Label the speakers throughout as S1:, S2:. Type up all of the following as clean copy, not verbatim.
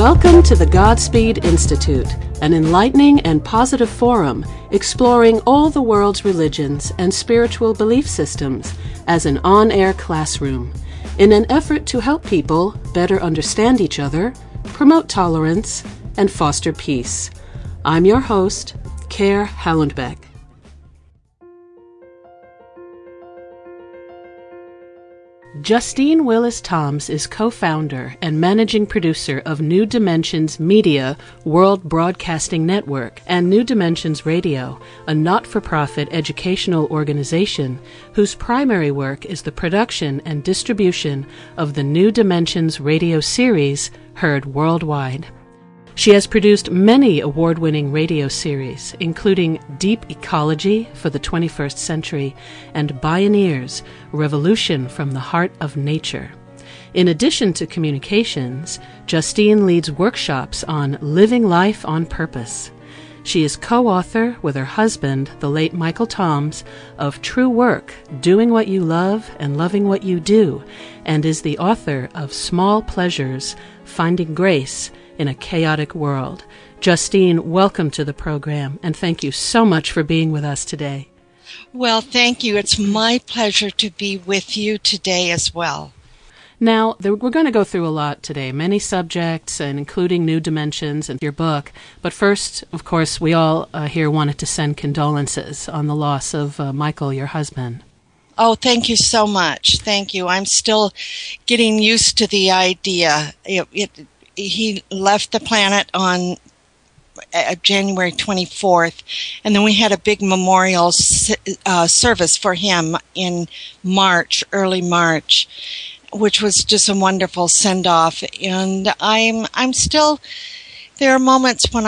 S1: Welcome to the Godspeed Institute, an enlightening and positive forum exploring all the world's religions and spiritual belief systems as an on-air classroom, in an effort to help people better understand each other, promote tolerance, and foster peace. I'm your host, Care Hallenbeck. Justine Willis Toms is co-founder and managing producer of New Dimensions Media World Broadcasting Network and New Dimensions Radio, a not-for-profit educational organization whose primary work is the production and distribution of the New Dimensions radio series heard worldwide. She has produced many award-winning radio series, including Deep Ecology for the 21st Century and Bioneers, Revolution from the Heart of Nature. In addition to communications, Justine leads workshops on living life on purpose. She is co-author with her husband, the late Michael Toms, of True Work, Doing What You Love and Loving What You Do, and is the author of Small Pleasures, Finding Grace in a Chaotic World. Justine, welcome to the program, and thank you so much for being with us today.
S2: Well, thank you. It's my pleasure to be with you today as well.
S1: Now, we're going to go through a lot today, many subjects, and including New Dimensions and your book. But first, of course, we all here wanted to send condolences on the loss of Michael, your husband.
S2: Oh, thank you so much. Thank you. I'm still getting used to the idea. He left the planet on January 24th, and then we had a big memorial service for him in March, early March, which was just a wonderful send-off. And I'm still, there are moments when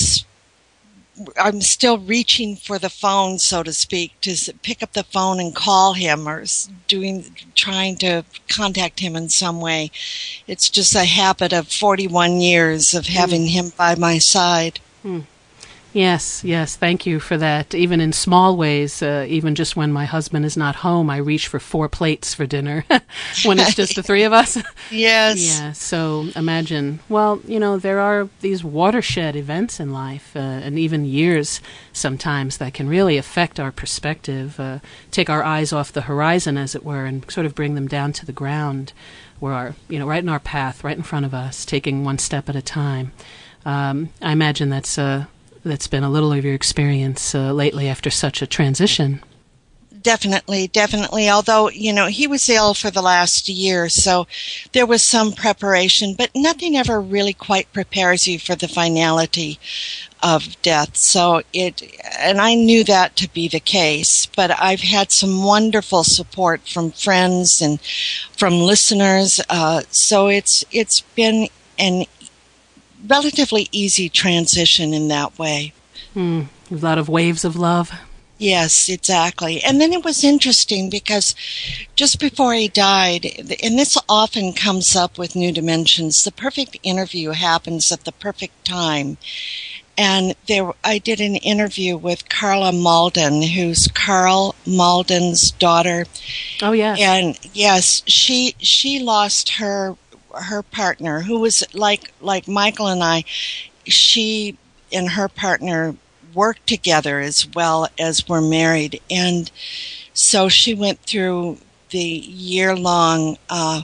S2: I'm still reaching for the phone, so to speak, to pick up the phone and call him or trying to contact him in some way. It's just a habit of 41 years of having him by my side.
S1: Yes, thank you for that. Even in small ways, even just when my husband is not home, I reach for 4 plates for dinner when it's just the three of us.
S2: Yes.
S1: Yeah, so imagine, well, there are these watershed events in life and even years sometimes that can really affect our perspective, take our eyes off the horizon, as it were, and sort of bring them down to the ground where right in our path, right in front of us, taking one step at a time. I imagine that's been a little of your experience lately after such a transition.
S2: Definitely. Although, he was ill for the last year, so there was some preparation, but nothing ever really quite prepares you for the finality of death. And I knew that to be the case, but I've had some wonderful support from friends and from listeners. So it's been an relatively easy transition in that way.
S1: A lot of waves of love.
S2: Yes, exactly. And then it was interesting because just before he died, and this often comes up with New Dimensions, the perfect interview happens at the perfect time. And I did an interview with Carla Malden, who's Carl Malden's daughter.
S1: Oh, yes.
S2: And yes, she lost her partner, who was like Michael and I. She and her partner worked together as well as were married, and so she went through the year-long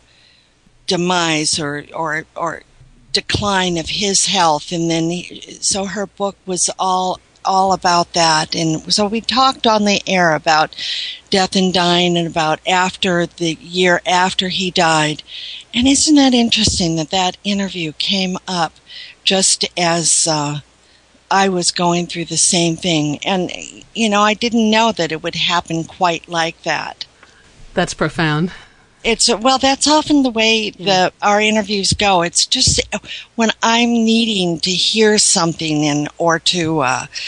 S2: demise or decline of his health, and then so her book was all about that. And so we talked on the air about death and dying and about after the year after he died. And isn't that interesting that interview came up just as I was going through the same thing. And, I didn't know that it would happen quite like that.
S1: That's profound.
S2: That's often the way our interviews go. It's just when I'm needing to hear something or to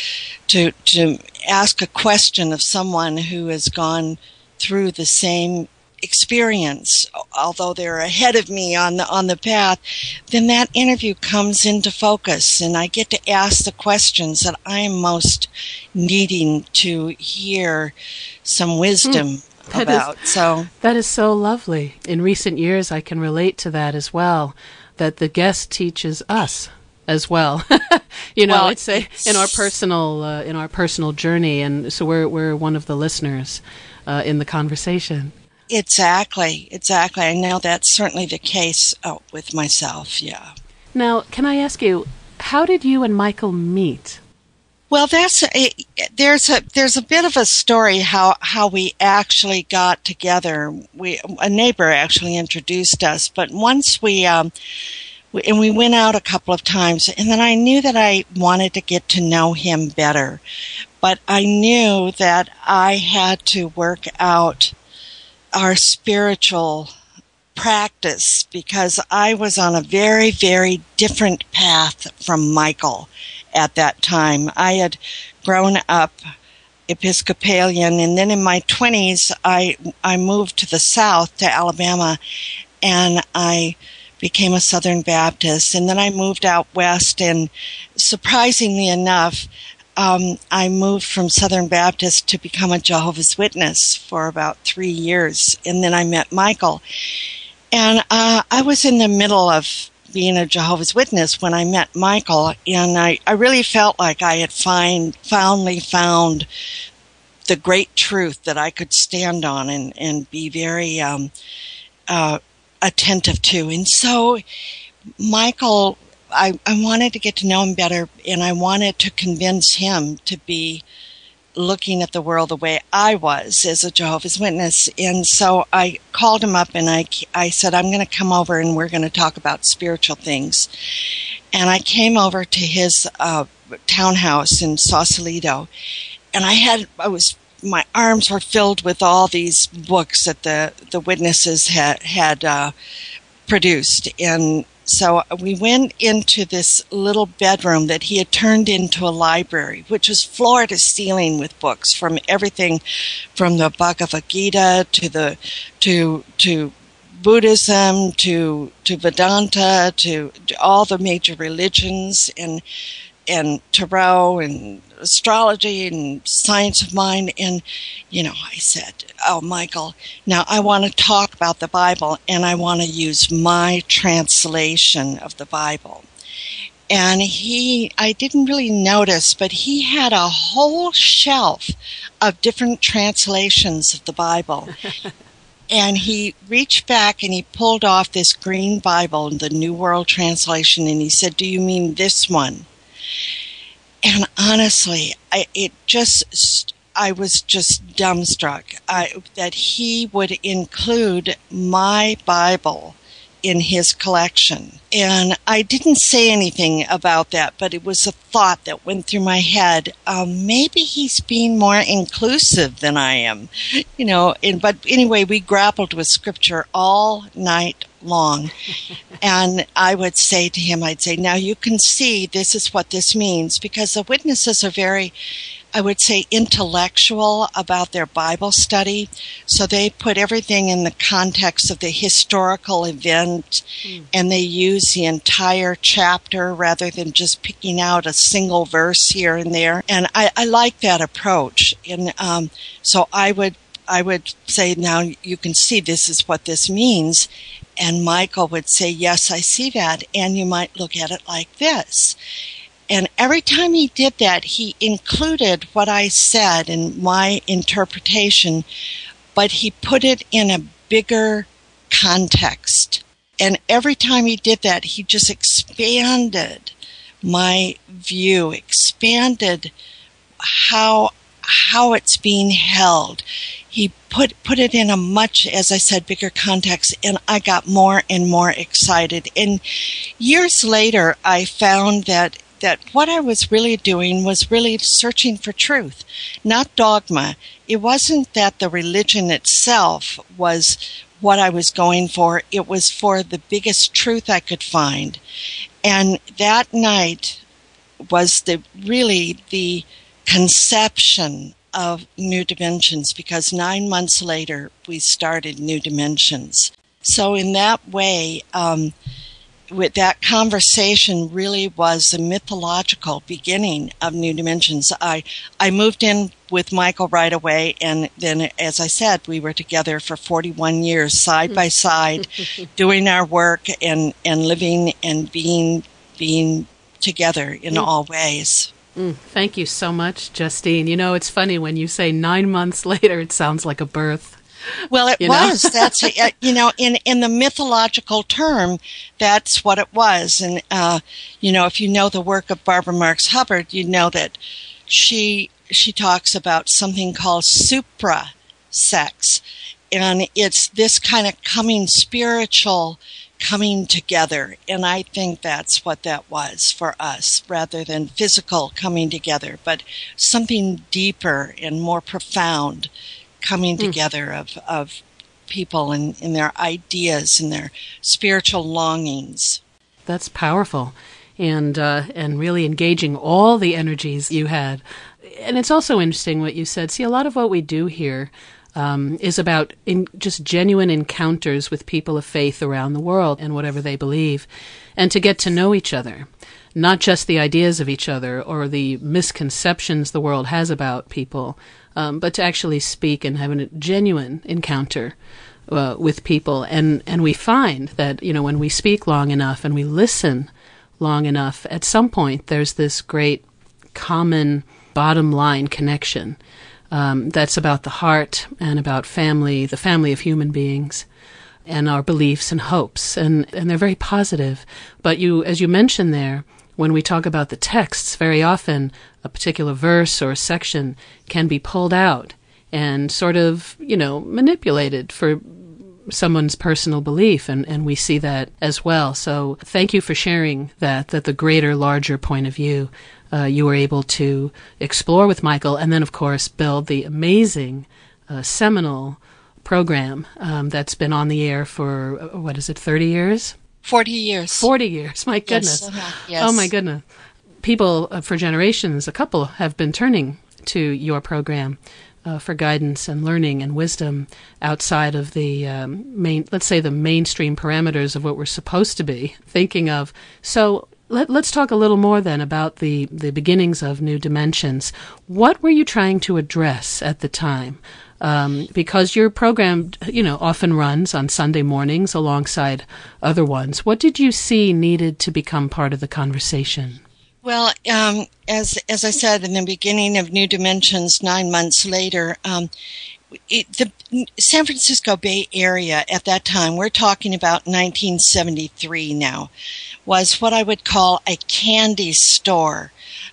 S2: ask a question of someone who has gone through the same experience, although they're ahead of me on the path, then that interview comes into focus, and I get to ask the questions that I am most needing to hear some wisdom about.
S1: That is so lovely. In recent years, I can relate to that as well. that the guest teaches us as well. You know,
S2: Well,
S1: it's in our personal journey, and so we're one of the listeners in the conversation.
S2: Exactly. I know that's certainly the case with myself. Yeah.
S1: Now, can I ask you, how did you and Michael meet?
S2: Well, there's a bit of a story how we actually got together. A neighbor actually introduced us, but once we went out a couple of times, and then I knew that I wanted to get to know him better, but I knew that I had to work out our spiritual practice because I was on a very, very different path from Michael at that time. I had grown up Episcopalian, and then in my 20s, I moved to the South, to Alabama, and I became a Southern Baptist. And then I moved out west, and surprisingly enough, I moved from Southern Baptist to become a Jehovah's Witness for about 3 years, and then I met Michael. And I was in the middle of being a Jehovah's Witness when I met Michael, and I really felt like I had finally found the great truth that I could stand on and be very attentive to. And so Michael, I wanted to get to know him better, and I wanted to convince him to be looking at the world the way I was as a Jehovah's Witness. And so I called him up and I said, I'm going to come over and we're going to talk about spiritual things. And I came over to his townhouse in Sausalito, and my arms were filled with all these books that the witnesses had produced. And so we went into this little bedroom that he had turned into a library, which was floor to ceiling with books from everything from the Bhagavad Gita to Buddhism to Vedanta to all the major religions and tarot and astrology and science of mind. And, I said, oh, Michael, now I want to talk about the Bible, and I want to use my translation of the Bible. And I didn't really notice, but he had a whole shelf of different translations of the Bible. And he reached back and he pulled off this green Bible, the New World Translation, and he said, do you mean this one? And honestly, I was just dumbstruck that he would include my Bible in his collection. And I didn't say anything about that, but it was a thought that went through my head. Maybe he's being more inclusive than I am, but anyway, we grappled with scripture all night long. And I would say to him, now you can see this is what this means, because the witnesses are very, I would say, intellectual about their Bible study. So they put everything in the context of the historical event, and they use the entire chapter rather than just picking out a single verse here and there. And I like that approach. And so I would say, now you can see this is what this means. And Michael would say, yes, I see that, and you might look at it like this. And every time he did that, he included what I said in my interpretation, but he put it in a bigger context. And every time he did that, he just expanded my view, expanded how it's being held. He put it in a much, as I said, bigger context, and I got more and more excited. And years later, I found that what I was really doing was really searching for truth, not dogma. It wasn't that the religion itself was what I was going for. It was for the biggest truth I could find. And that night was the conception of New Dimensions, because 9 months later we started New Dimensions. So in that way, with that conversation really was the mythological beginning of New Dimensions. I moved in with Michael right away, and then, as I said, we were together for 41 years, side by side, doing our work and living and being together in all ways.
S1: Thank you so much, Justine. You know, it's funny when you say 9 months later, it sounds like a birth.
S2: Well, it was. That's in the mythological term, that's what it was. And if you know the work of Barbara Marx Hubbard, you know that she talks about something called supra sex, and it's this kind of spiritual coming together. And I think that's what that was for us, rather than physical coming together, but something deeper and more profound coming together of people and their ideas and their spiritual longings.
S1: That's powerful, and really engaging all the energies you had. And it's also interesting what you said. See, a lot of what we do here is about just genuine encounters with people of faith around the world and whatever they believe, and to get to know each other. Not just the ideas of each other or the misconceptions the world has about people, but to actually speak and have a genuine encounter with people. And we find that, when we speak long enough and we listen long enough, at some point there's this great common bottom line connection that's about the heart and about family, the family of human beings, and our beliefs and hopes. And they're very positive. But as you mentioned there, when we talk about the texts, very often a particular verse or a section can be pulled out and sort of, manipulated for someone's personal belief, and we see that as well. So thank you for sharing that the greater, larger point of view you were able to explore with Michael, and then, of course, build the amazing, seminal program that's been on the air for, 30 years?
S2: 40 years.
S1: 40 years, my goodness.
S2: Yes.
S1: Oh, my goodness. People for generations, a couple, have been turning to your program for guidance and learning and wisdom outside of the the mainstream parameters of what we're supposed to be thinking of. So let's talk a little more then about the beginnings of New Dimensions. What were you trying to address at the time? Because your program, often runs on Sunday mornings alongside other ones. What did you see needed to become part of the conversation?
S2: Well, as I said in the beginning of New Dimensions, 9 months later, the San Francisco Bay Area at that time, we're talking about 1973 now, was what I would call a candy store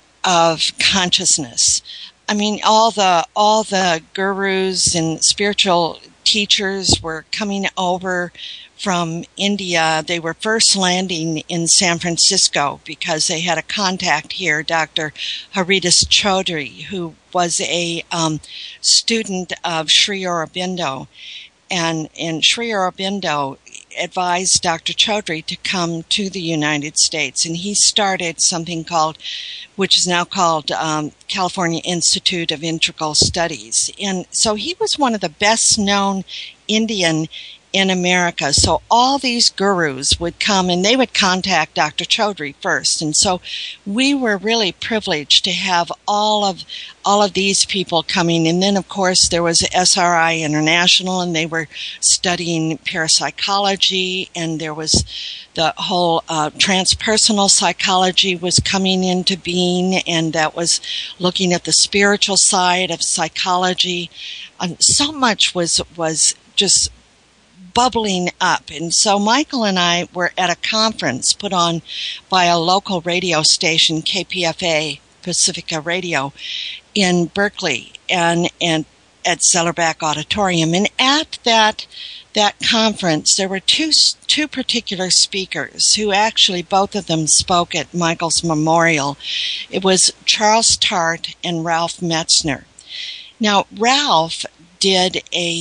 S2: of consciousness. I mean, all the gurus and spiritual teachers were coming over from India. They were first landing in San Francisco because they had a contact here, Dr. Haridas Chaudhry, who was a student of Sri Aurobindo. And Sri Aurobindo advised Dr. Chaudhry to come to the United States, and he started something which is now called California Institute of Integral Studies. And so he was one of the best known Indian in America. So all these gurus would come and they would contact Dr. Chaudhry first. And so we were really privileged to have all of these people coming. And then, of course, there was SRI International, and they were studying parapsychology, and there was the whole transpersonal psychology was coming into being, and that was looking at the spiritual side of psychology. So much was just bubbling up. And so Michael and I were at a conference put on by a local radio station, KPFA, Pacifica Radio, in Berkeley, and at Zellerbach Auditorium. And at that conference, there were two particular speakers who actually, both of them spoke at Michael's memorial. It was Charles Tart and Ralph Metzner. Now, Ralph did a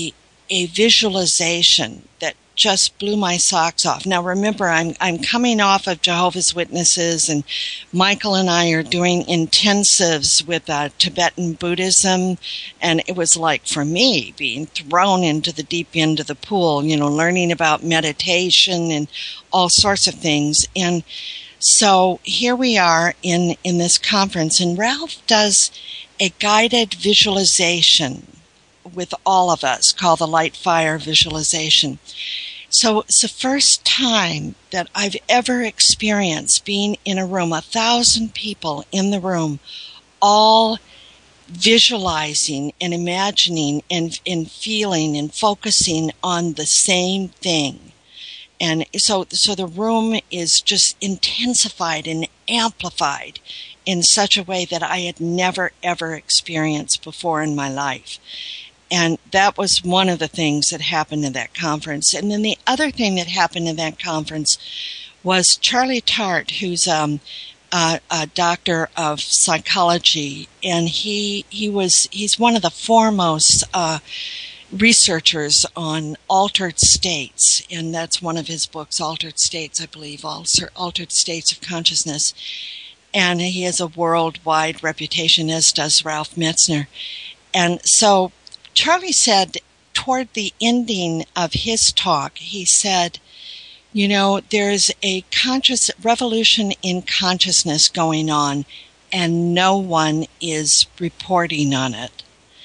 S2: a visualization that just blew my socks off. Now remember, I'm coming off of Jehovah's Witnesses, and Michael and I are doing intensives with Tibetan Buddhism, and it was like, for me, being thrown into the deep end of the pool, learning about meditation and all sorts of things. And so here we are in this conference, and Ralph does a guided visualization with all of us called the Light Fire Visualization. So it's the first time that I've ever experienced being in a room, 1,000 people in the room, all visualizing and imagining and feeling and focusing on the same thing. And so the room is just intensified and amplified in such a way that I had never, ever experienced before in my life. And that was one of the things that happened in that conference. And then the other thing that happened in that conference was Charlie Tart, who's a doctor of psychology, and he's one of the foremost researchers on altered states, and that's one of his books, Altered States, I believe, Altered States of Consciousness. And he has a worldwide reputation, as does Ralph Metzner. And so Charlie said toward the ending of his talk, he said, there's a conscious revolution in consciousness going on, and no one is reporting on it.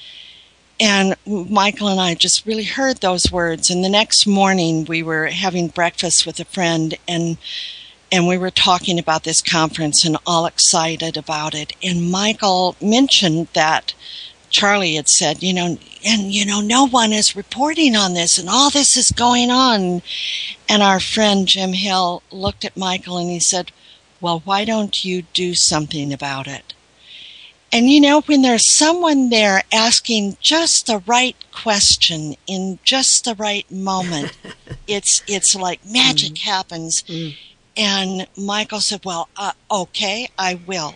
S2: And Michael and I just really heard those words. And the next morning we were having breakfast with a friend, and we were talking about this conference and all excited about it. And Michael mentioned that Charlie had said, no one is reporting on this, and all this is going on. And our friend Jim Hill looked at Michael and he said, well, why don't you do something about it? And when there's someone there asking just the right question in just the right moment, it's like magic happens. And Michael said, well, okay, I will.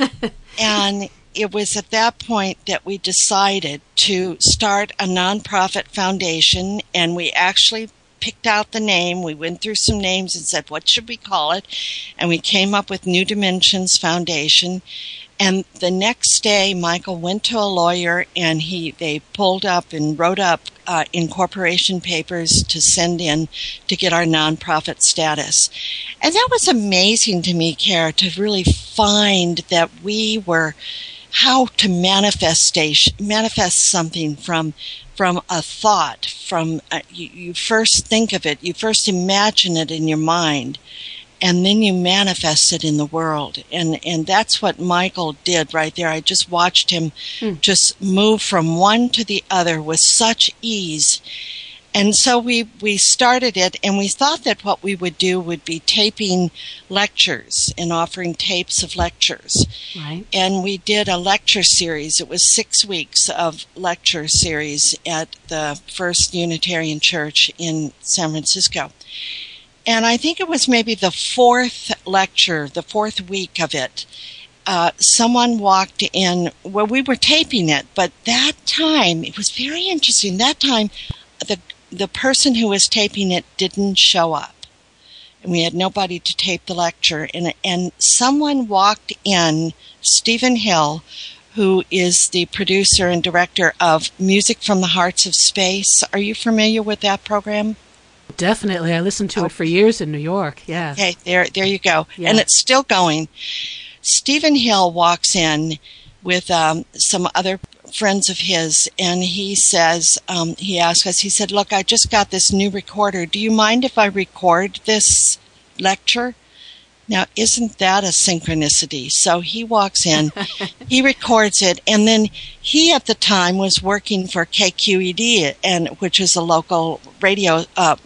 S2: And it was at that point that we decided to start a nonprofit foundation, and we actually picked out the name. We went through some names and said, what should we call it? And we came up with New Dimensions Foundation. And the next day, Michael went to a lawyer, and they pulled up and wrote up incorporation papers to send in to get our nonprofit status. And that was amazing to me, Kara, to really find that we were how to manifest something from a thought. You first think of it, you first imagine it in your mind, and then you manifest it in the world. And that's what Michael did right there. I just watched him just move from one to the other with such ease. And so we started it, and we thought that what we would do would be taping lectures and offering tapes of lectures.
S1: Right.
S2: And we did a lecture series. It was 6 weeks of lecture series at the First Unitarian Church in San Francisco. And I think it was maybe the fourth lecture, the fourth week of it. Someone walked in. Well, we were taping it, but that time, it was very interesting. That time, the person who was taping it didn't show up. And we had nobody to tape the lecture. And someone walked in, Stephen Hill, who is the producer and director of Music from the Hearts of Space. Are you familiar with that program?
S1: Definitely. I listened to it for years in New York. Yeah.
S2: Okay, there you go.
S1: Yeah.
S2: And it's still going. Stephen Hill walks in with some other friends of his, and he says, he asked us, he said, look, I just got this new recorder. Do you mind if I record this lecture? Now, isn't that a synchronicity? So he walks in, he records it, and then he at the time was working for KQED, which is a local radio,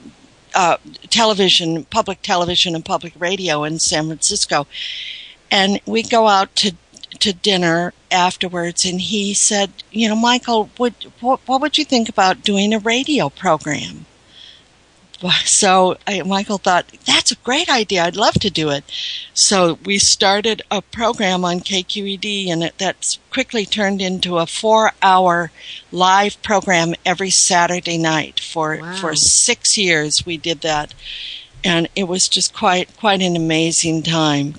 S2: television, public television and public radio in San Francisco. And we go out to dinner afterwards, and he said, Michael, what would you think about doing a radio program? So Michael thought, that's a great idea. I'd love to do it. So we started a program on KQED, and that's quickly turned into a 4-hour live program every Saturday night. For 6 years we did that. And it was just quite an amazing time,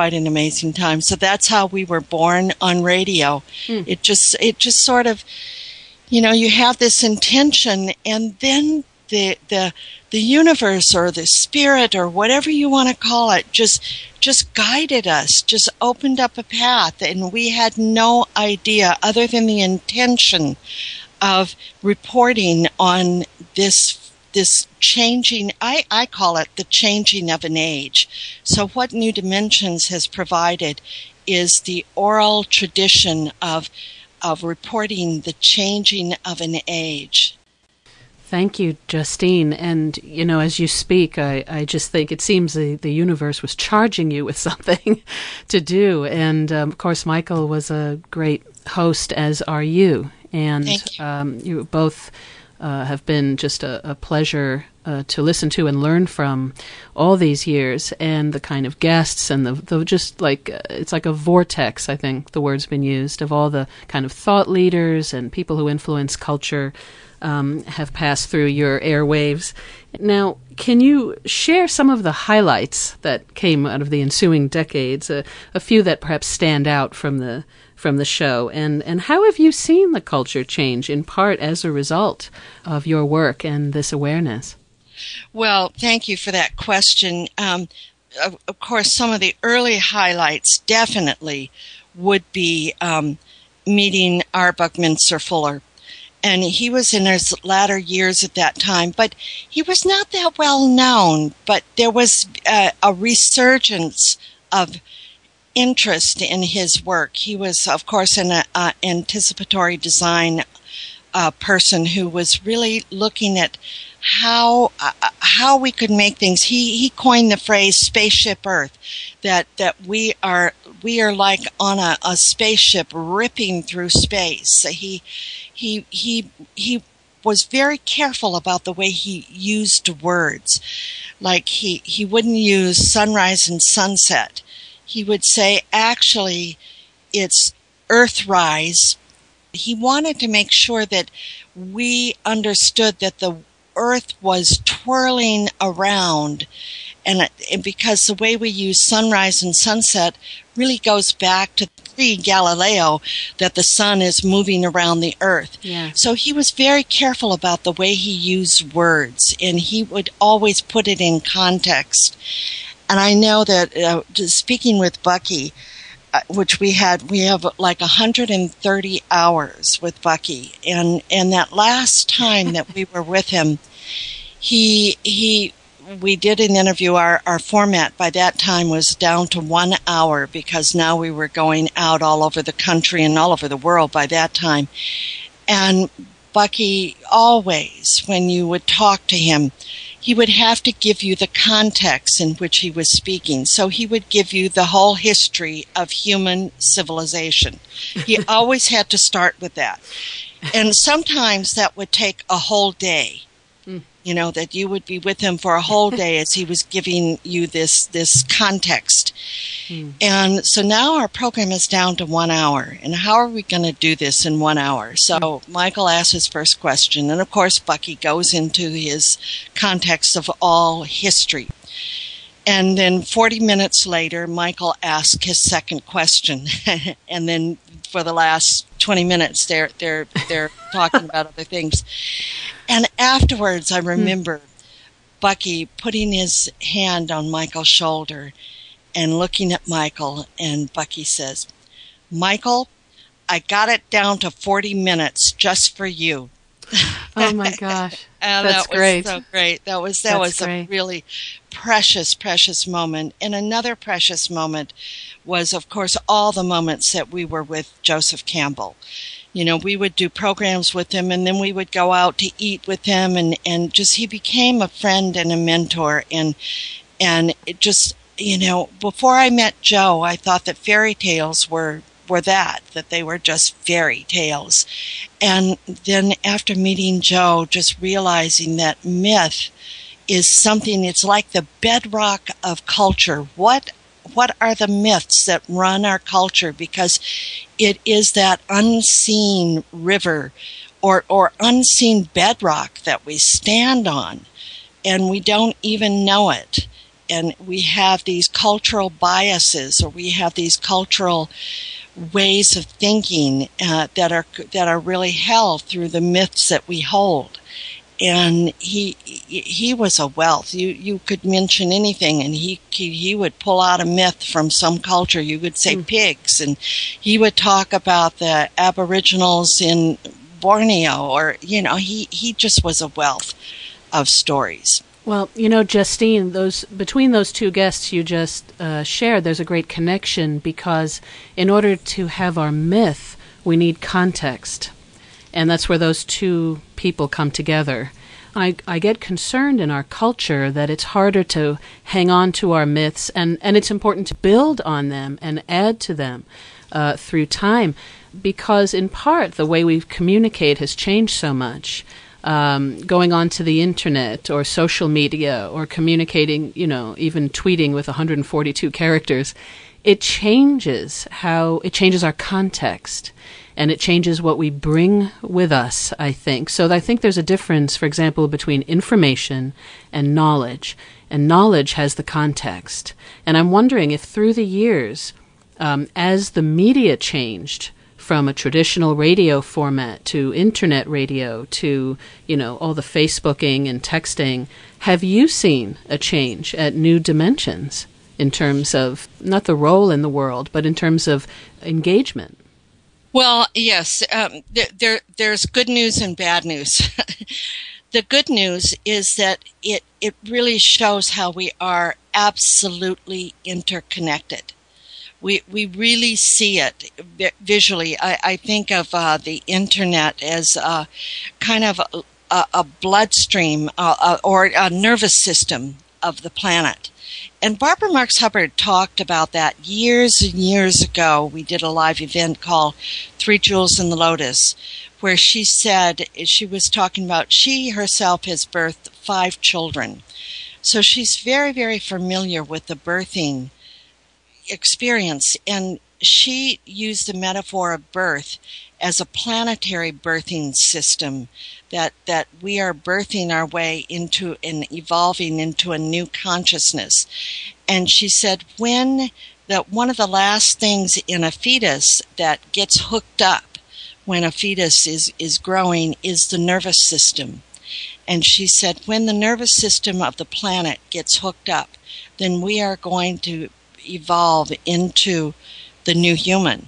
S2: So that's how we were born on radio. It just sort of, you have this intention, and then the universe or the spirit or whatever you want to call it just guided us, just opened up a path, and we had no idea other than the intention of reporting on this changing, I call it the changing of an age. So what New Dimensions has provided is the oral tradition of reporting the changing of an age.
S1: Thank you, Justine. And, as you speak, I just think it seems the universe was charging you with something to do. And, of course, Michael was a great host, as are you. And you both have been just a pleasure to listen to and learn from all these years, and the kind of guests and the just like it's like a vortex, I think the word's been used, of all the kind of thought leaders and people who influence culture have passed through your airwaves. Now, can you share some of the highlights that came out of the ensuing decades, a few that perhaps stand out from the show, and how have you seen the culture change in part as a result of your work and this awareness?
S2: Well, thank you for that question. Of course, some of the early highlights definitely would be meeting R. Buckminster Fuller. And he was in his latter years at that time, but he was not that well known. But there was a resurgence of interest in his work. He was, of course, an anticipatory design person who was really looking at how we could make things. He coined the phrase "spaceship Earth," that we are like on a spaceship ripping through space. He was very careful about the way he used words. Like he wouldn't use sunrise and sunset. He would say, actually, it's Earthrise. He wanted to make sure that we understood that the Earth was twirling around, and because the way we use sunrise and sunset really goes back to pre-Galileo, that the sun is moving around the Earth.
S1: Yeah.
S2: So he was very careful about the way he used words, and he would always put it in context. And I know that speaking with Bucky, which we have like 130 hours with Bucky, and that last time that we were with him, we did an interview. Our format by that time was down to 1 hour, because now we were going out all over the country and all over the world by that time. And Bucky always, when you would talk to him, he would have to give you the context in which he was speaking. So he would give you the whole history of human civilization. He always had to start with that. And sometimes that would take a whole day. That you would be with him for a whole day as he was giving you this context. And so now our program is down to 1 hour. And how are we going to do this in 1 hour? So Michael asks his first question. And, of course, Bucky goes into his context of all history. And then 40 minutes later, Michael asks his second question. And then for the last 20 minutes, they're talking about other things. And afterwards, I remember Bucky putting his hand on Michael's shoulder and looking at Michael, and Bucky says, "Michael, I got it down to 40 minutes just for you."
S1: Oh my gosh. That's great.
S2: That was so great. That was a really precious moment. And another precious moment was, of course, all the moments that we were with Joseph Campbell. We would do programs with him, and then we would go out to eat with him, and just he became a friend and a mentor. And it just, before I met Joe, I thought that fairy tales were that they were just fairy tales. And then after meeting Joe, just realizing that myth is something, it's like the bedrock of culture. What are the myths that run our culture? Because it is that unseen river or unseen bedrock that we stand on, and we don't even know it. And we have these cultural biases, or we have these cultural ways of thinking that are really held through the myths that we hold. And he was a wealth. You could mention anything, and he would pull out a myth from some culture. You would say pigs, and he would talk about the Aboriginals in Borneo, or he just was a wealth of stories.
S1: Well, Justine, between those two guests you just shared, there's a great connection, because in order to have our myth, we need context. And that's where those two people come together. I get concerned in our culture that it's harder to hang on to our myths, and it's important to build on them and add to them through time, because in part the way we communicate has changed so much. Going onto the internet or social media or communicating, even tweeting with 142 characters, it changes our context, and it changes what we bring with us, I think. So I think there's a difference, for example, between information and knowledge has the context. And I'm wondering if through the years, as the media changed, from a traditional radio format to internet radio to, all the Facebooking and texting, have you seen a change at New Dimensions in terms of not the role in the world, but in terms of engagement?
S2: Well, yes, there's good news and bad news. The good news is that it really shows how we are absolutely interconnected. We really see it visually. I think of the internet as kind of a bloodstream or a nervous system of the planet. And Barbara Marx Hubbard talked about that years and years ago. We did a live event called Three Jewels in the Lotus, where she said, she was talking about, she herself has birthed 5 children. So she's very, very familiar with the birthing experience, and she used the metaphor of birth as a planetary birthing system, that we are birthing our way into and evolving into a new consciousness. And she said one of the last things in a fetus that gets hooked up when a fetus is growing is the nervous system. And she said when the nervous system of the planet gets hooked up, then we are going to evolve into the new human.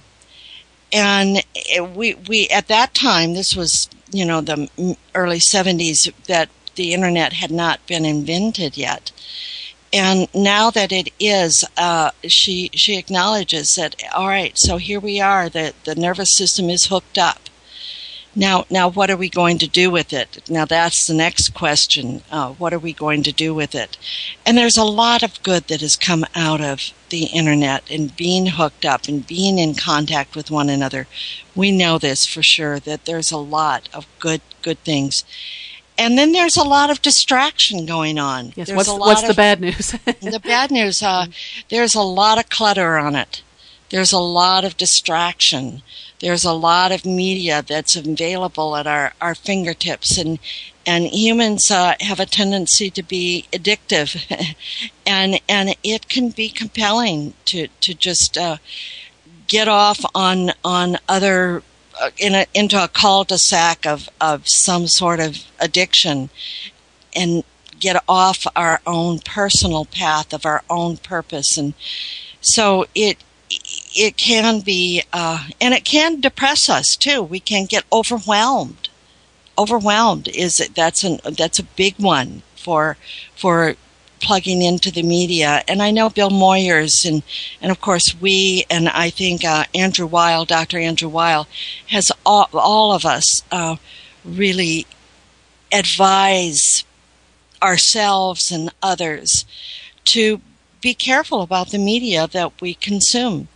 S2: And we at that time, this was the early 70s, that the internet had not been invented yet. And now that it is, she acknowledges that, all right, so here we are, the nervous system is hooked up. Now what are we going to do with it? Now that's the next question. What are we going to do with it? And there's a lot of good that has come out of the internet and being hooked up and being in contact with one another. We know this for sure, that there's a lot of good things. And then there's a lot of distraction going on.
S1: Yes, what's the bad news?
S2: The bad news, there's a lot of clutter on it. There's a lot of distraction. There's a lot of media that's available at our fingertips, and humans have a tendency to be addictive, and it can be compelling to just get off on other into a cul-de-sac of some sort of addiction, and get off our own personal path of our own purpose. And so it can be, and it can depress us too. We can get overwhelmed. That's a big one for plugging into the media. And I know Bill Moyers and of course we, and I think Andrew Weil, Dr. Andrew Weil, has all of us really advise ourselves and others to be careful about the media that we consume,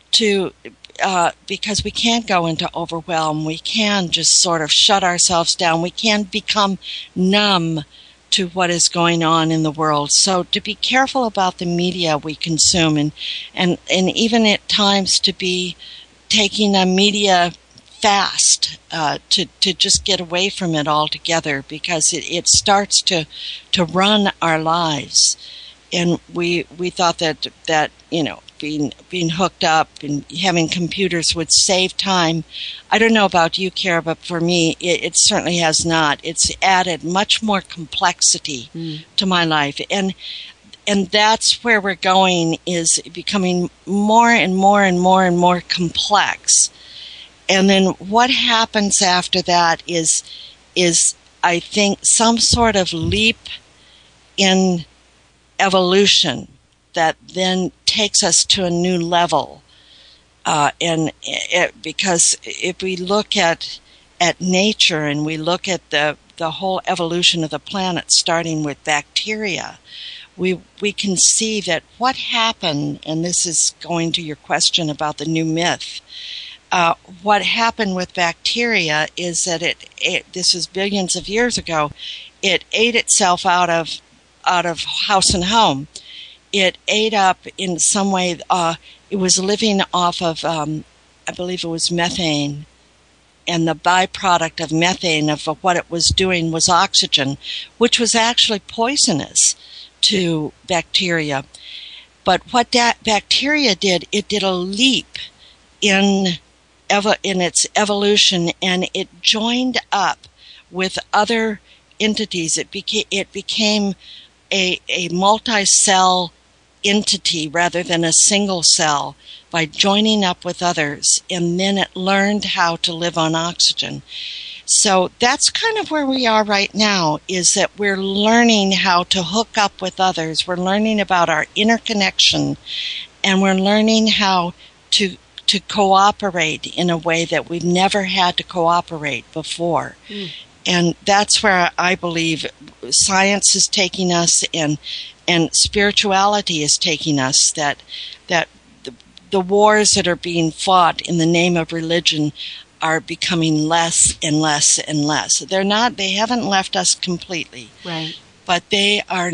S2: because we can't go into overwhelm. We can just sort of shut ourselves down. We can become numb to what is going on in the world. So to be careful about the media we consume, and even at times to be taking a media fast, to just get away from it altogether, because it starts to run our lives. And we thought that being hooked up and having computers would save time. I don't know about you, Kara, but for me, it certainly has not. It's added much more complexity to my life. And that's where we're going, is becoming more and more and more and more complex. And then what happens after that is I think some sort of leap in evolution that then takes us to a new level. Because if we look at nature and we look at the whole evolution of the planet, starting with bacteria, we can see that what happened, and this is going to your question about the new myth, what happened with bacteria is that this was billions of years ago, it ate itself out of house and home. It ate up in some way, it was living off of, I believe it was methane, and the byproduct of methane, of what it was doing, was oxygen, which was actually poisonous to bacteria. But what that bacteria did, it did a leap in its evolution, and it joined up with other entities. It became a multi-cell entity rather than a single cell by joining up with others, and then it learned how to live on oxygen. So that's kind of where we are right now, is that we're learning how to hook up with others. We're learning about our interconnection, and we're learning how to cooperate in a way that we've never had to cooperate before. And that's where I believe science is taking us, and spirituality is taking us, that the wars that are being fought in the name of religion are becoming less and less and less. They haven't left us completely.
S1: Right.
S2: But they are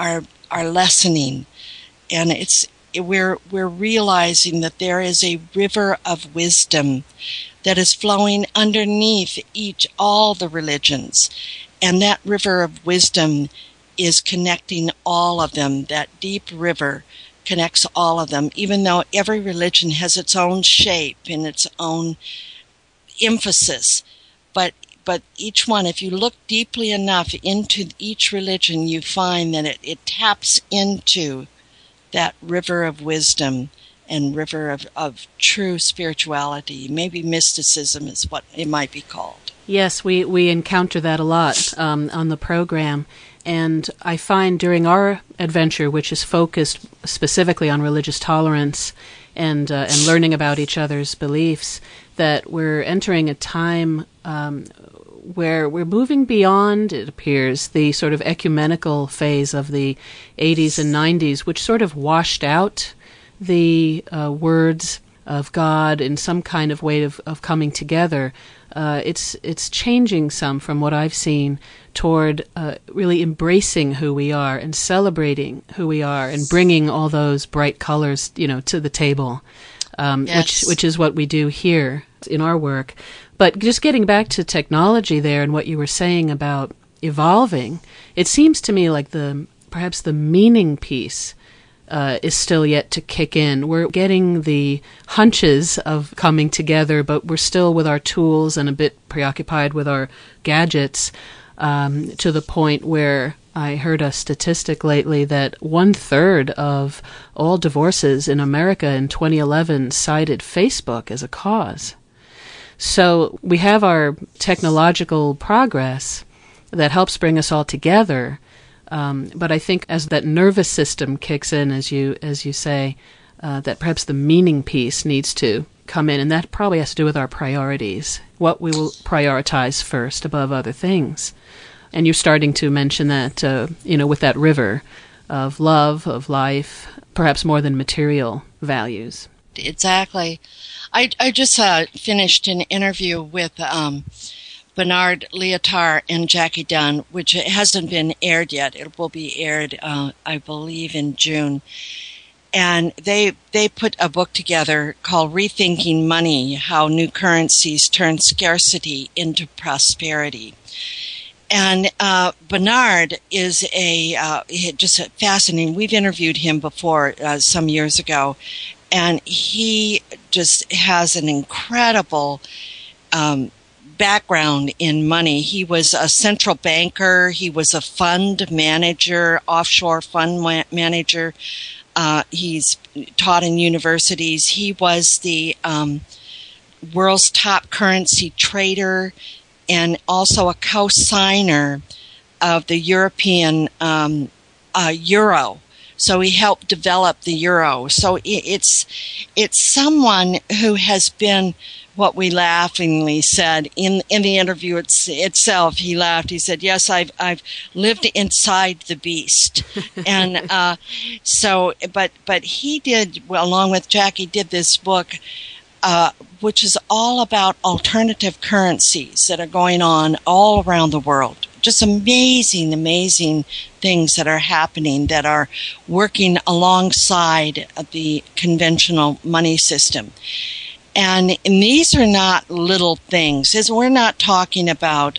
S2: lessening. And we're realizing that there is a river of wisdom that is flowing underneath all the religions. And that river of wisdom is connecting all of them. That deep river connects all of them, even though every religion has its own shape and its own emphasis. But each one, if you look deeply enough into each religion, you find that it taps into that river of wisdom and river of true spirituality. Maybe mysticism is what it might be called.
S1: Yes, we encounter that a lot on the program. And I find during our adventure, which is focused specifically on religious tolerance and learning about each other's beliefs, that we're entering a time where we're moving beyond, it appears, the sort of ecumenical phase of the 80s and 90s, which sort of washed out the words of God in some kind of way of coming together. It's changing some from what I've seen toward really embracing who we are and celebrating who we are and bringing all those bright colors, to the table,
S2: Yes.
S1: which is what we do here in our work. But just getting back to technology there and what you were saying about evolving, it seems to me like perhaps the meaning piece is still yet to kick in. We're getting the hunches of coming together, but we're still with our tools and a bit preoccupied with our gadgets, to the point where I heard a statistic lately that 1/3 of all divorces in America in 2011 cited Facebook as a cause. So we have our technological progress that helps bring us all together. But I think as that nervous system kicks in, as you say, that perhaps the meaning piece needs to come in, and that probably has to do with our priorities, what we will prioritize first above other things. And you're starting to mention that, with that river of love, of life, perhaps more than material values.
S2: Exactly. I just finished an interview with Bernard Lietaer and Jackie Dunn, which hasn't been aired yet. It will be aired, I believe, in June. And they put a book together called Rethinking Money, How New Currencies Turn Scarcity into Prosperity. And Bernard is just fascinating. We've interviewed him before some years ago, and he just has an incredible background in money. He was a central banker. He was a fund manager, offshore fund manager. He's taught in universities. He was the world's top currency trader and also a co-signer of the European euro. So he helped develop the euro. So it's someone who has been, what we laughingly said in the interview itself. He laughed. He said, "Yes, I've lived inside the beast," and but he did, well, along with Jackie, did this book, which is all about alternative currencies that are going on all around the world. Just amazing things that are happening that are working alongside the conventional money system. And these are not little things. We're not talking about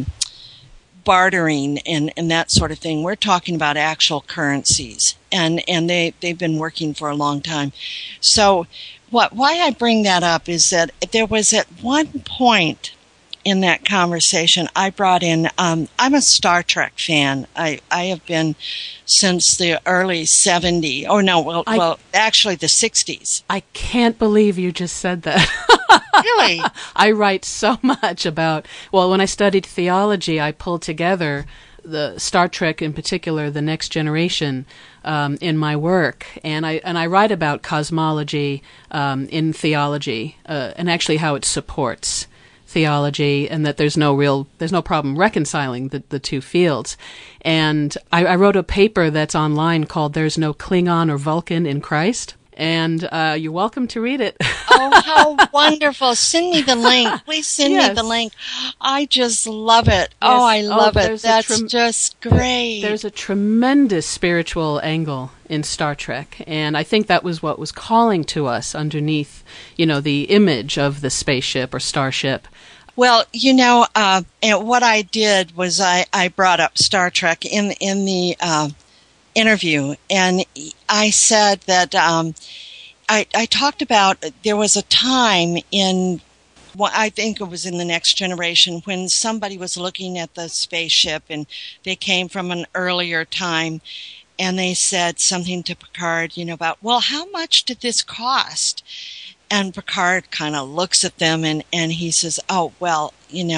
S2: bartering and that sort of thing. We're talking about actual currencies. And they've been working for a long time. So why I bring that up is that there was at one point in that conversation I brought in, I'm a Star Trek fan. I have been since the early 70s. Oh, no, well, actually the 60s.
S1: I can't believe you just said that.
S2: Really?
S1: I write so much about, well, when I studied theology, I pulled together the Star Trek, in particular, The Next Generation, in my work, and I write about cosmology in theology, and actually how it supports theology, and that there's no problem reconciling the two fields. And I wrote a paper that's online called "There's No Klingon or Vulcan in Christ," and you're welcome to read it.
S2: Oh, how wonderful. Send me the link. Please send me the link. I just love it. Yes. Oh, I love it. That's just great.
S1: There's a tremendous spiritual angle in Star Trek, and I think that was what was calling to us underneath, the image of the spaceship or starship.
S2: Well, and what I did was I brought up Star Trek in the interview, and I said that I talked about there was a time in, I think it was in The Next Generation, when somebody was looking at the spaceship and they came from an earlier time, and they said something to Picard, about, well, how much did this cost? And Picard kind of looks at them and he says, oh, well,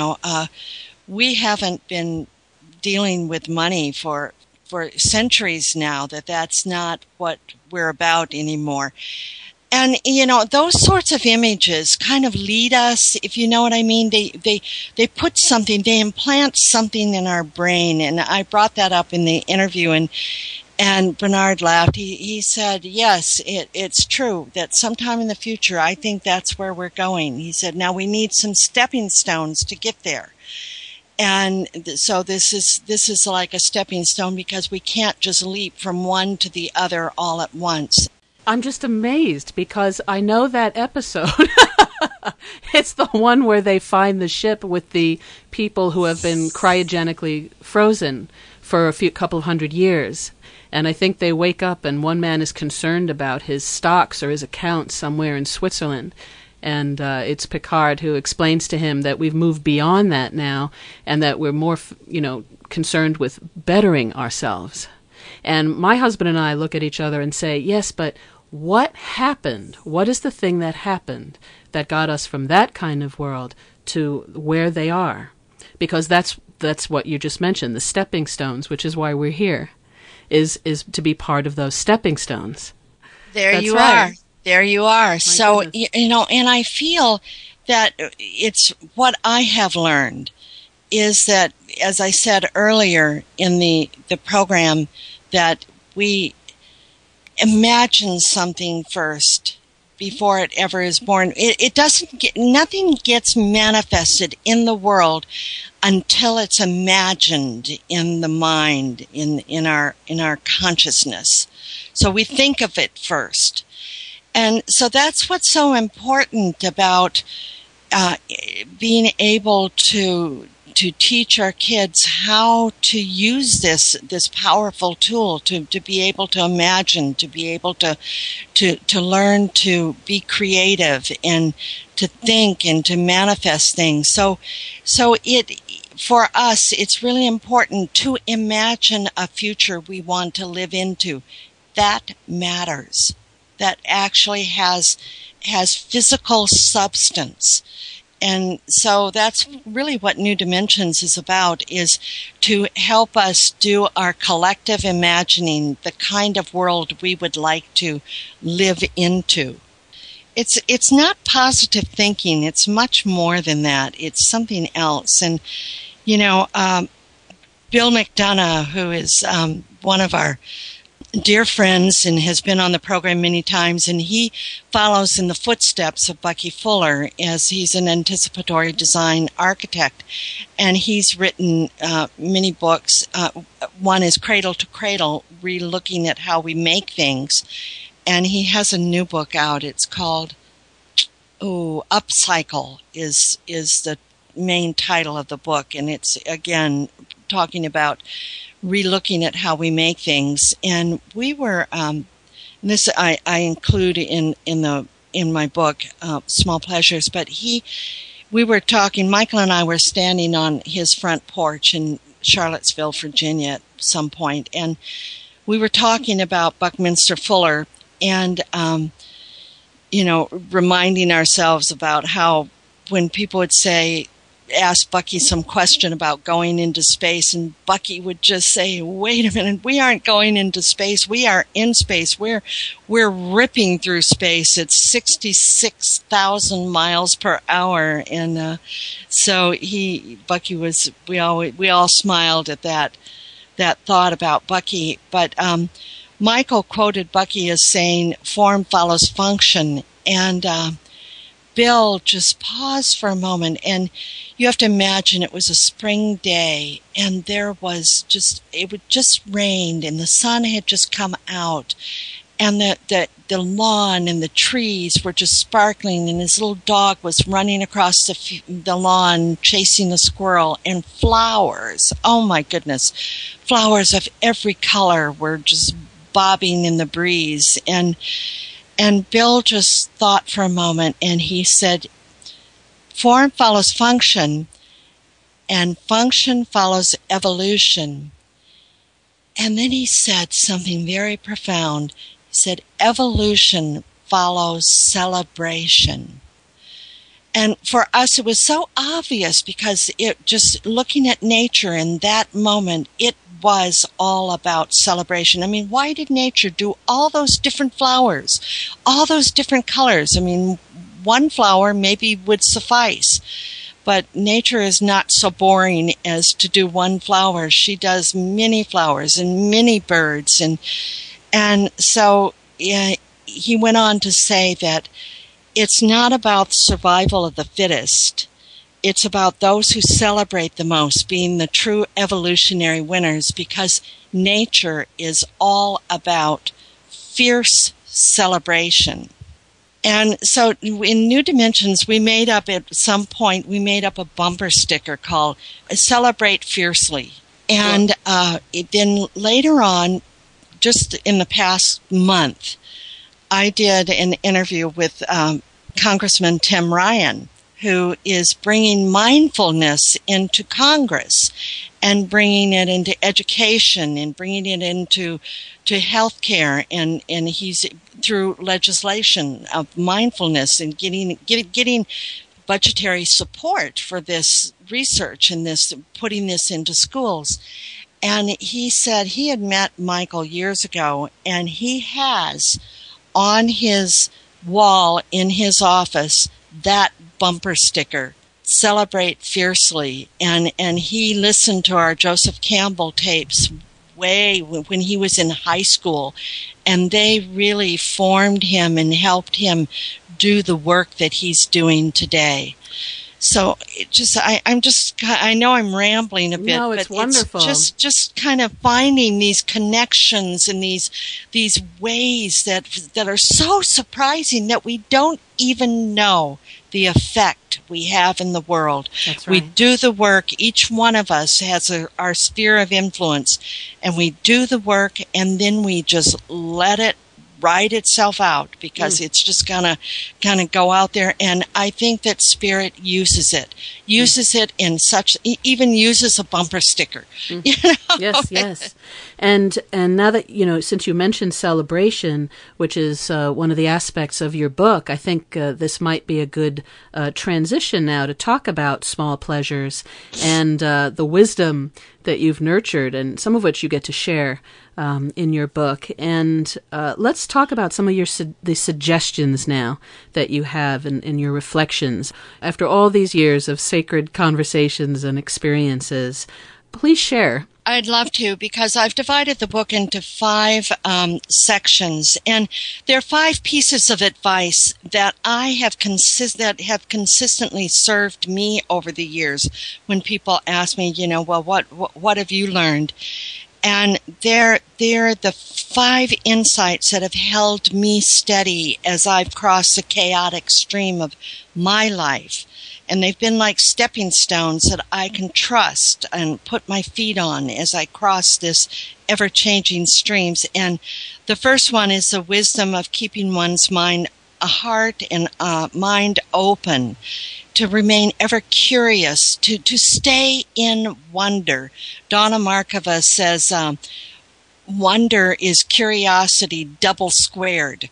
S2: we haven't been dealing with money for centuries now, that's not what we're about anymore. And, those sorts of images kind of lead us, if you know what I mean. They put something, they implant something in our brain. And I brought that up in the interview, and Bernard laughed. He said, yes, it's true that sometime in the future, I think that's where we're going. He said, now we need some stepping stones to get there. And so this is like a stepping stone, because we can't just leap from one to the other all at once.
S1: I'm just amazed, because I know that episode. It's the one where they find the ship with the people who have been cryogenically frozen for a couple of hundred years. And I think they wake up and one man is concerned about his stocks or his accounts somewhere in Switzerland. And it's Picard who explains to him that we've moved beyond that now, and that we're more, concerned with bettering ourselves. And my husband and I look at each other and say, yes, but what happened? What is the thing that happened that got us from that kind of world to where they are? Because that's what you just mentioned, the stepping stones, which is why we're here, is to be part of those stepping stones.
S2: There you are. There you are. So, and I feel that it's what I have learned is that, as I said earlier in the program, that we imagine something first before it ever is born. It doesn't get, nothing gets manifested in the world until it's imagined in the mind, in our consciousness. So we think of it first. And so that's what's so important about being able to teach our kids how to use this powerful tool to be able to imagine, to be able to learn to be creative and to think and to manifest things. So it, for us, it's really important to imagine a future we want to live into. That matters. That actually has physical substance. And so that's really what New Dimensions is about, is to help us do our collective imagining, the kind of world we would like to live into. It's not positive thinking. It's much more than that. It's something else. And, you know, Bill McDonough, who is one of our dear friends and has been on the program many times, and he follows in the footsteps of Bucky Fuller, as he's an anticipatory design architect, and he's written many books. One is Cradle to Cradle, relooking at how we make things, and he has a new book out. It's called Upcycle is the main title of the book, and it's again talking about relooking at how we make things. And we were this I include in my book, Small Pleasures, but we were talking, Michael and I were standing on his front porch in Charlottesville, Virginia at some point, and we were talking about Buckminster Fuller and reminding ourselves about how when people would ask Bucky some question about going into space, and Bucky would just say, wait a minute, we aren't going into space, we are in space, we're ripping through space at 66,000 miles per hour. And so Bucky was, we all smiled at that thought about Bucky. But Michael quoted Bucky as saying, form follows function. And Bill just paused for a moment, and you have to imagine it was a spring day, and it just rained, and the sun had just come out, and the lawn and the trees were just sparkling, and his little dog was running across the lawn chasing a squirrel, and flowers, oh my goodness, flowers of every color were just bobbing in the breeze. And Bill just thought for a moment, and he said, form follows function, and function follows evolution. And then he said something very profound. He said, evolution follows celebration. And for us, it was so obvious, because it just looking at nature in that moment, it was all about celebration. I mean, why did nature do all those different flowers, all those different colors? I mean, one flower maybe would suffice, but nature is not so boring as to do one flower. She does many flowers and many birds. And so he went on to say that it's not about survival of the fittest. It's about those who celebrate the most being the true evolutionary winners, because nature is all about fierce celebration. And so in New Dimensions, at some point, we made up a bumper sticker called Celebrate Fiercely. And then later on, just in the past month, I did an interview with Congressman Tim Ryan, who is bringing mindfulness into Congress and bringing it into education and bringing it into healthcare, and he's through legislation of mindfulness and getting budgetary support for this research and putting this into schools. And he said he had met Michael years ago, and he has on his wall in his office that bumper sticker, Celebrate Fiercely. And he listened to our Joseph Campbell tapes way when he was in high school, and they really formed him and helped him do the work that he's doing today. So I know I'm rambling a bit,
S1: no, it's
S2: but
S1: wonderful.
S2: It's just kind of finding these connections and these ways that are so surprising that we don't even know the effect we have in the world.
S1: That's right.
S2: We do the work. Each one of us has our sphere of influence, and we do the work, and then we just let it ride itself out, because it's just gonna go out there. And I think that Spirit uses it in such, even uses a bumper sticker. You know?
S1: Yes. And now that, since you mentioned celebration, which is one of the aspects of your book, I think this might be a good transition now to talk about small pleasures and the wisdom that you've nurtured, and some of which you get to share in your book. And let's talk about some of the suggestions now that you have in your reflections. After all these years of sacred conversations and experiences, please share.
S2: I'd love to, because I've divided the book into 5 sections, and there are 5 pieces of advice that that have consistently served me over the years. When people ask me, well, what have you learned? And they're the 5 insights that have held me steady as I've crossed the chaotic stream of my life. And they've been like stepping stones that I can trust and put my feet on as I cross this ever-changing streams. And the first one is the wisdom of keeping one's heart and mind open, to remain ever curious, to stay in wonder. Donna Markova says, wonder is curiosity double squared.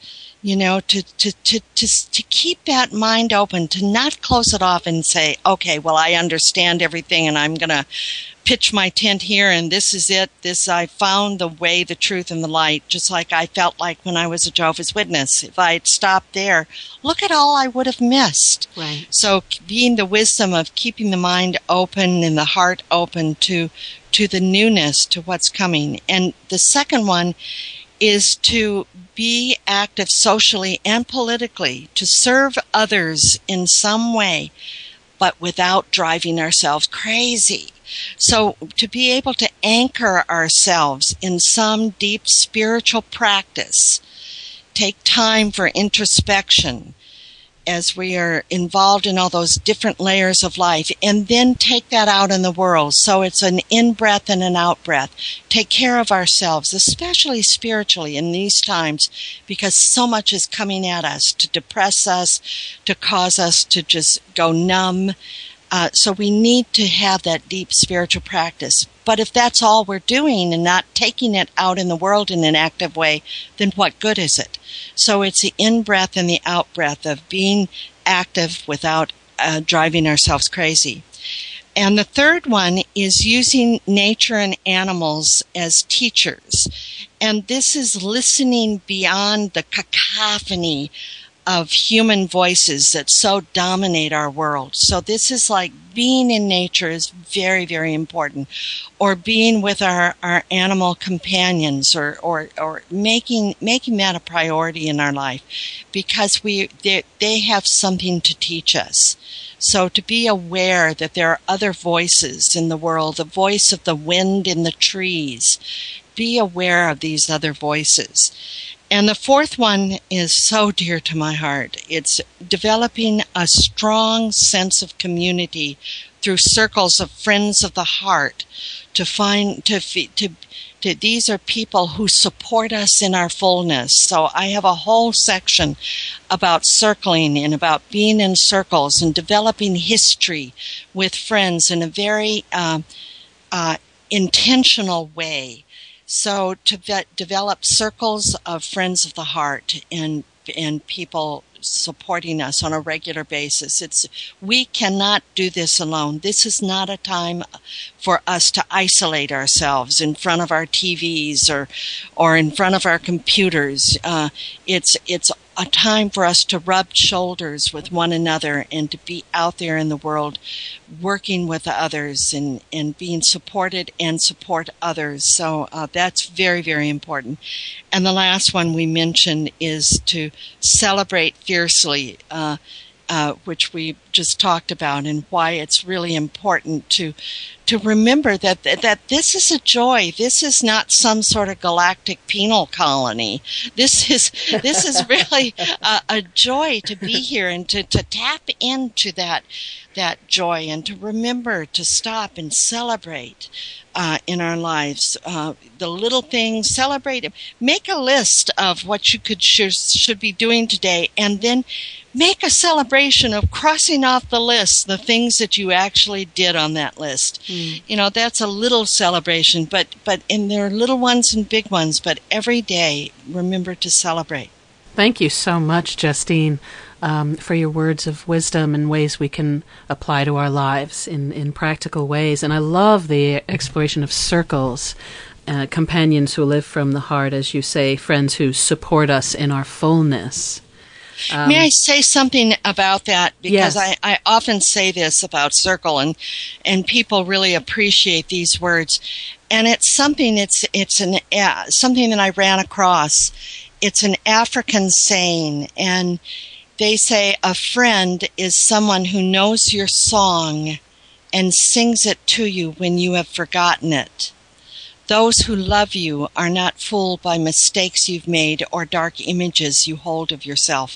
S2: To keep that mind open, to not close it off and say, okay, well, I understand everything and I'm going to pitch my tent here and this is it. I found the way, the truth, and the light, just like I felt like when I was a Jehovah's Witness. If I had stopped there, look at all I would have missed.
S1: Right.
S2: So being the wisdom of keeping the mind open and the heart open to the newness, to what's coming. And the second one is to be active socially and politically, to serve others in some way, but without driving ourselves crazy. So to be able to anchor ourselves in some deep spiritual practice, take time for introspection as we are involved in all those different layers of life, and then take that out in the world. So it's an in-breath and an out-breath. Take care of ourselves, especially spiritually in these times, because so much is coming at us to depress us, to cause us to just go numb. So we need to have that deep spiritual practice. But if that's all we're doing and not taking it out in the world in an active way, then what good is it? So it's the in-breath and the out-breath of being active without driving ourselves crazy. And the third one is using nature and animals as teachers. And this is listening beyond the cacophony of human voices that so dominate our world. So this is like being in nature is very, very important, or being with our animal companions, or making that a priority in our life, because they have something to teach us. So to be aware that there are other voices in the world, the voice of the wind in the trees, be aware of these other voices. And the fourth one is so dear to my heart. It's developing a strong sense of community through circles of friends of the heart. These are people who support us in our fullness. So I have a whole section about circling and about being in circles and developing history with friends in a very intentional way. So to develop circles of friends of the heart and people supporting us on a regular basis. We cannot do this alone. This is not a time for us to isolate ourselves in front of our TVs or in front of our computers. It's a time for us to rub shoulders with one another and to be out there in the world working with others and being supported and support others. So that's very, very important. And the last one we mentioned is to celebrate fiercely, which we just talked about, and why it's really important to remember that this is a joy. This is not some sort of galactic penal colony. This is really a joy to be here and to tap into that joy and to remember to stop and celebrate in our lives. The little things, celebrate. Make a list of what you should be doing today, and then make a celebration of crossing off the list the things that you actually did on that list. That's a little celebration, but and there are little ones and big ones, but every day remember to celebrate.
S1: Thank you so much, Justine, for your words of wisdom and ways we can apply to our lives in practical ways. And I love the exploration of circles, companions who live from the heart, as you say, friends who support us in our fullness.
S2: May I say something about that? Because
S1: yes.
S2: I often say this about circle, and people really appreciate these words. And it's something. It's something that I ran across. It's an African saying, and they say a friend is someone who knows your song and sings it to you when you have forgotten it. Those who love you are not fooled by mistakes you've made or dark images you hold of yourself.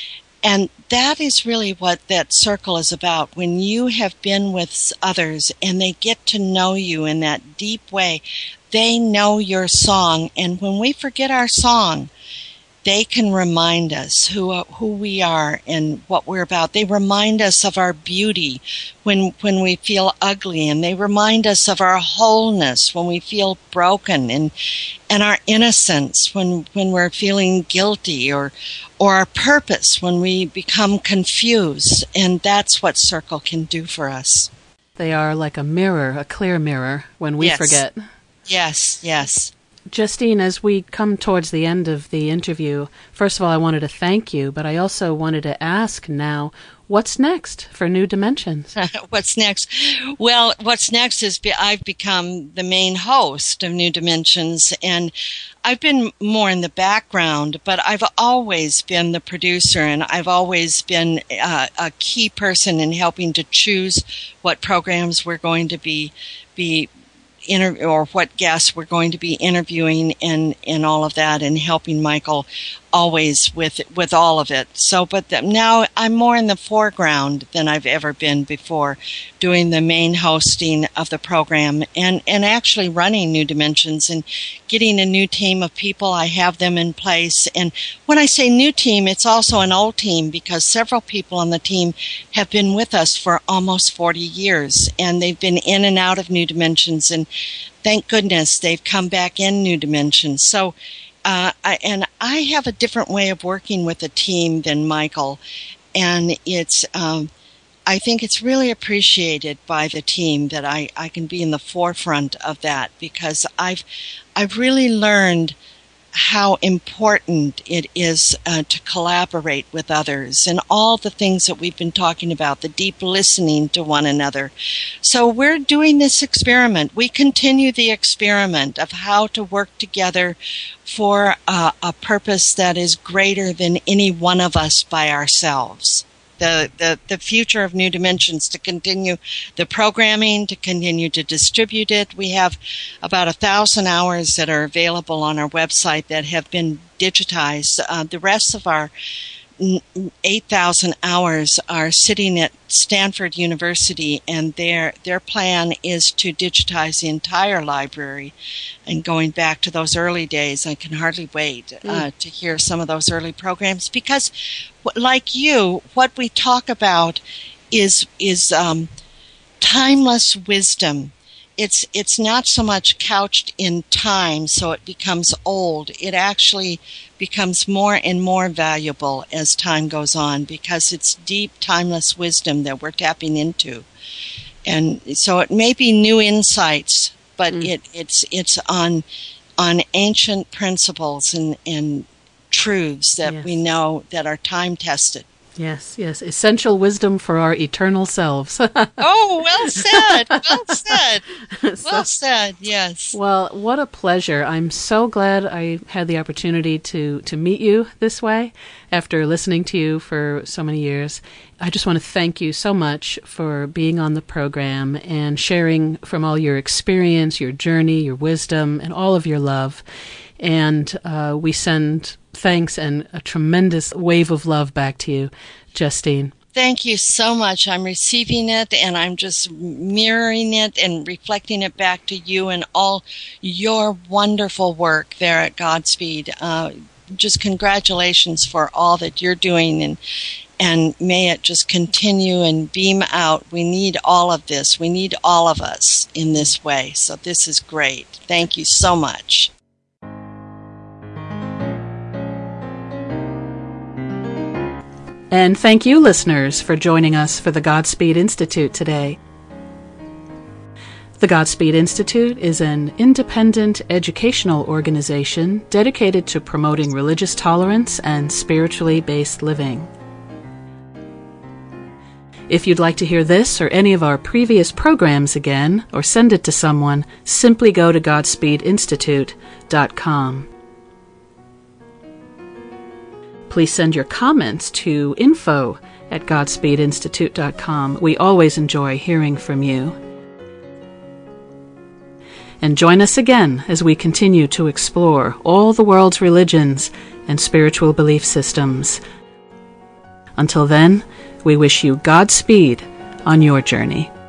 S2: And that is really what that circle is about. When you have been with others and they get to know you in that deep way, they know your song. And when we forget our song, they can remind us who we are and what we're about. They remind us of our beauty when we feel ugly, and they remind us of our wholeness when we feel broken, and our innocence when we're feeling guilty, or our purpose when we become confused. And that's what circle can do for us.
S1: They are like a mirror, a clear mirror, when we forget.
S2: Yes, yes.
S1: Justine, as we come towards the end of the interview, first of all, I wanted to thank you, but I also wanted to ask now, what's next for New Dimensions?
S2: What's next? Well, what's next is I've become the main host of New Dimensions, and I've been more in the background, but I've always been the producer, and I've always been a key person in helping to choose what programs we're going to be or what guests we're going to be interviewing, and all of that, and helping Michael always with all of it. So, but now I'm more in the foreground than I've ever been before, doing the main hosting of the program and actually running New Dimensions and getting a new team of people. I have them in place. And when I say new team, it's also an old team, because several people on the team have been with us for almost 40 years, and they've been in and out of New Dimensions, and thank goodness they've come back in New Dimensions. So, I have a different way of working with a team than Michael, and it's I think it's really appreciated by the team that I can be in the forefront of that, because I've really learned how important it is to collaborate with others, and all the things that we've been talking about, the deep listening to one another. So we're doing this experiment. We continue the experiment of how to work together for a purpose that is greater than any one of us by ourselves. The future of New Dimensions, to continue the programming, to continue to distribute it. We have about 1,000 hours that are available on our website that have been digitized. The rest of our 8,000 hours are sitting at Stanford University, and their plan is to digitize the entire library. And going back to those early days, I can hardly wait to hear some of those early programs, because like you, what we talk about is timeless wisdom. It's not so much couched in time so it becomes old. It actually becomes more and more valuable as time goes on, because it's deep, timeless wisdom that we're tapping into. And so it may be new insights, but it's on ancient principles and truths that we know that are time-tested.
S1: Yes, yes. Essential wisdom for our eternal selves.
S2: Oh, well said. Well said. Well said, yes.
S1: Well, what a pleasure. I'm so glad I had the opportunity to meet you this way after listening to you for so many years. I just want to thank you so much for being on the program and sharing from all your experience, your journey, your wisdom, and all of your love. And we send thanks and a tremendous wave of love back to you, Justine.
S2: Thank you so much. I'm receiving it, and I'm just mirroring it and reflecting it back to you and all your wonderful work there at Godspeed. Just congratulations for all that you're doing, and may it just continue and beam out. We need all of this. We need all of us in this way. So this is great. Thank you so much.
S1: And thank you, listeners, for joining us for the Godspeed Institute today. The Godspeed Institute is an independent educational organization dedicated to promoting religious tolerance and spiritually based living. If you'd like to hear this or any of our previous programs again, or send it to someone, simply go to GodspeedInstitute.com. Please send your comments to info@GodspeedInstitute.com. We always enjoy hearing from you. And join us again as we continue to explore all the world's religions and spiritual belief systems. Until then, we wish you Godspeed on your journey.